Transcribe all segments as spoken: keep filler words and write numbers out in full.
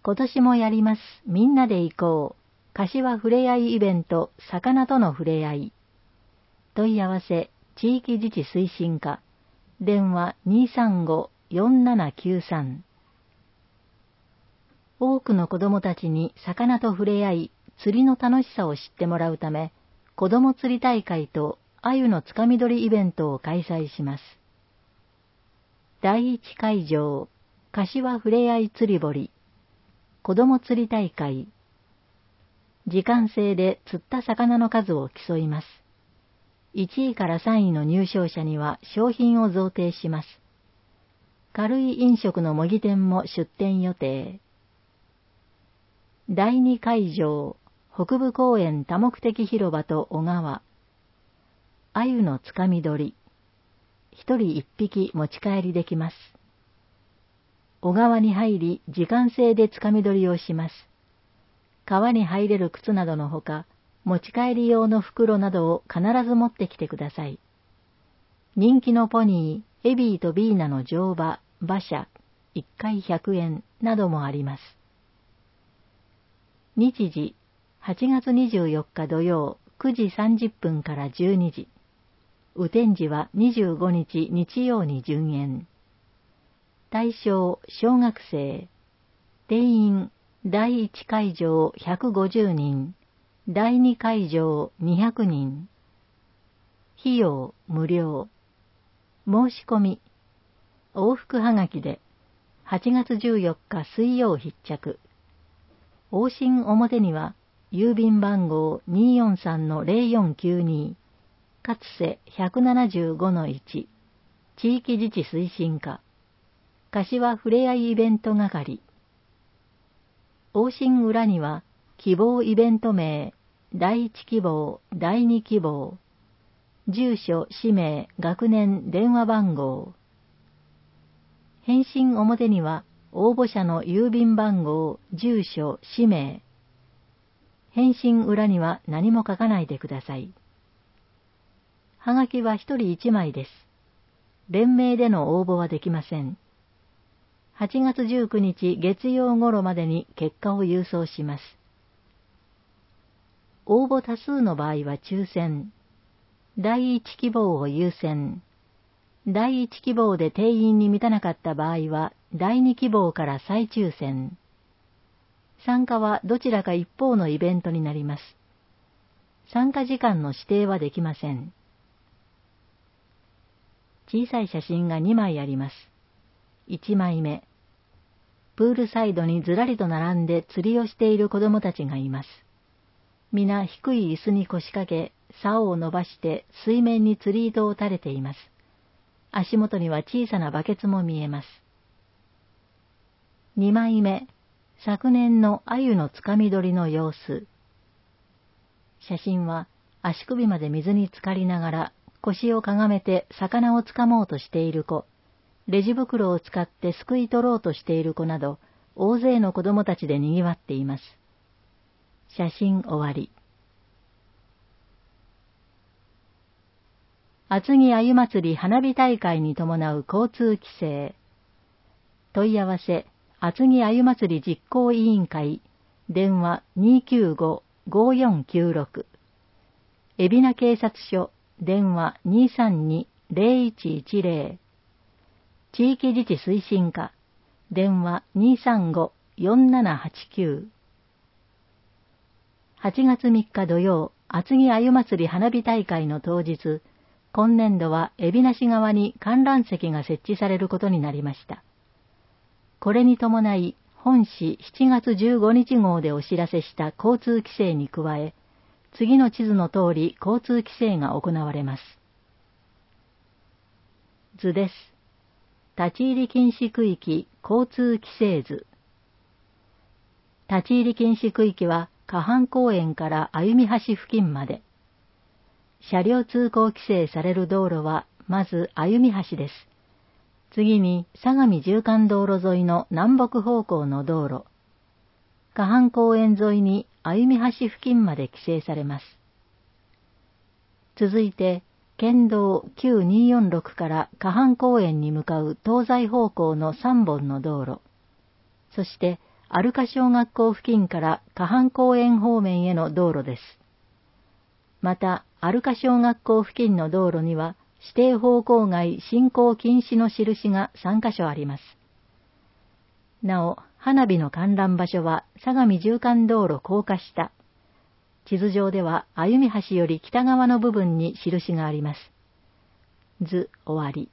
今年もやります。みんなで行こう。柏ふれあいイベント、魚とのふれあい。問い合わせ、地域自治推進課。電話 にーさんごーよんななきゅうさん。多くの子どもたちに魚とふれあい、釣りの楽しさを知ってもらうため、子ども釣り大会と鮎のつかみ取りイベントを開催します。だいいち会場、柏ふれあい釣り堀、子ども釣り大会。時間制で釣った魚の数を競います。いちいからさんいの入賞者には商品を贈呈します。軽い飲食の模擬店も出店予定。だいに会場、北部公園多目的広場と小川。鮎のつかみ取り。一人一匹持ち帰りできます。小川に入り、時間制でつかみ取りをします。川に入れる靴などのほか、持ち帰り用の袋などを必ず持ってきてください。人気のポニー、エビーとビーナの乗馬、馬車、いっかいひゃくえんなどもあります。日時、はちがつにじゅうよっか土曜くじさんじゅっぷんからじゅうにじ。雨天時はにじゅうごにち日曜に順延。対象、小学生。定員、だいいち会場ひゃくごじゅうにん、だいに会場にひゃくにん。費用、無料。申し込み。往復はがきで、はちがつじゅうよっか水曜必着。往診表には、郵便番号 にーよんさんのぜろよんきゅうに、勝瀬 ひゃくななじゅうごのいち、地域自治推進課、柏ふれあいイベント係。往診裏には、希望イベント名、だいいち希望、だいに希望、住所、氏名、学年、電話番号。返信表には、応募者の郵便番号、住所、氏名。返信裏には何も書かないでください。はがきはひとりいちまいです。連名での応募はできません。はちがつじゅうくにち月曜頃までに結果を郵送します。応募多数の場合は抽選。だいいち希望を優先。だいいち希望で定員に満たなかった場合は、だいに希望から再抽選。参加はどちらか一方のイベントになります。参加時間の指定はできません。小さい写真がにまいあります。いちまいめ。プールサイドにずらりと並んで釣りをしている子供たちがいます。皆低い椅子に腰掛け、竿を伸ばして水面に釣り糸を垂れています。足元には小さなバケツも見えます。にまいめ、昨年の鮎のつかみ取りの様子。写真は足首まで水に浸かりながら腰をかがめて魚をつかもうとしている子、レジ袋を使ってすくい取ろうとしている子など、大勢の子供たちで賑わっています。写真終わり。厚木鮎祭り花火大会に伴う交通規制。問い合わせ、厚木鮎祭り実行委員会、電話 にーきゅうごーごーよんきゅうろく。海老名警察署、電話 にーさんにーぜろいちいちぜろ。地域自治推進課、電話 にーさんごーよんななはちきゅう。はちがつみっか土曜、厚木鮎祭り花火大会の当日、今年度は海老名市側に観覧席が設置されることになりました。これに伴い、本市しちがつじゅうごにち号でお知らせした交通規制に加え、次の地図の通り交通規制が行われます。図です。立ち入り禁止区域交通規制図。立ち入り禁止区域は河畔公園から歩み橋付近まで。車両通行規制される道路はまず歩み橋です。次に相模縦貫道路沿いの南北方向の道路。河畔公園沿いに歩み橋付近まで規制されます。続いて、県道きゅうにーよんろくから河畔公園に向かう東西方向のさんぼんの道路。そして、 アルカ小学校付近から河畔公園方面への道路です。また、アルカ小学校付近の道路には、指定方向外進行禁止の印がさんカ所あります。なお、花火の観覧場所は相模縦貫道路高架下。地図上では歩み橋より北側の部分に印があります。図終わり。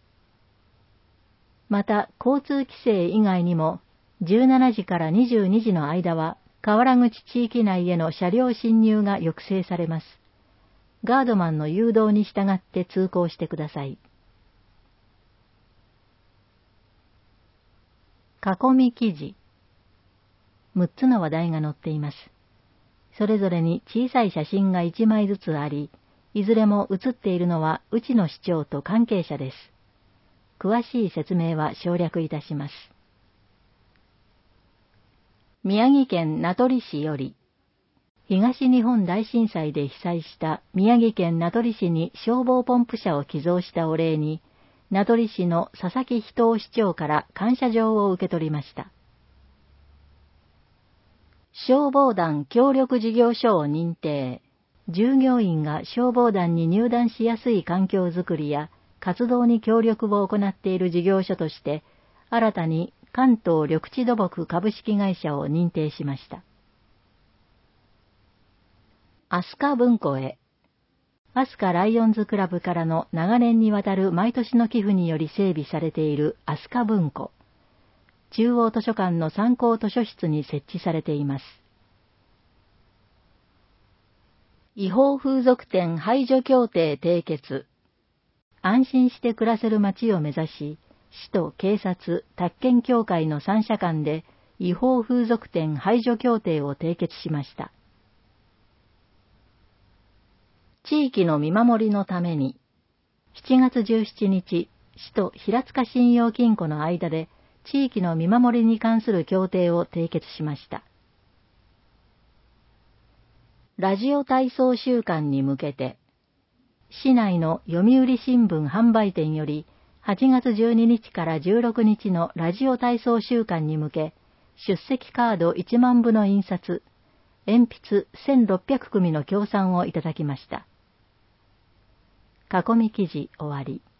また、交通規制以外にも、じゅうしちじからにじゅうにじの間は、河原口地域内への車両進入が抑制されます。ガードマンの誘導に従って通行してください。囲み記事。むっつの話題が載っています。それぞれに小さい写真がいちまいずつあり、いずれも写っているのはうちの市長と関係者です。詳しい説明は省略いたします。宮城県名取市より、東日本大震災で被災した宮城県名取市に消防ポンプ車を寄贈したお礼に、名取市の佐々木仁市長から感謝状を受け取りました。消防団協力事業所を認定。従業員が消防団に入団しやすい環境づくりや活動に協力を行っている事業所として、新たに関東緑地土木株式会社を認定しました。飛鳥文庫へ。飛鳥ライオンズクラブからの長年にわたる毎年の寄付により整備されている飛鳥文庫。中央図書館の参考図書室に設置されています。違法風俗店排除協定締結。安心して暮らせる街を目指し、市と警察、宅建協会の三者間で違法風俗店排除協定を締結しました。地域の見守りのために、しちがつじゅうしちにち、市と平塚信用金庫の間で地域の見守りに関する協定を締結しました。ラジオ体操週間に向けて、市内の読売新聞販売店よりはちがつじゅうににちからじゅうろくにちのラジオ体操週間に向け、出席カードいちまんぶの印刷、鉛筆せんろっぴゃくくみの協賛をいただきました。囲み記事終わり。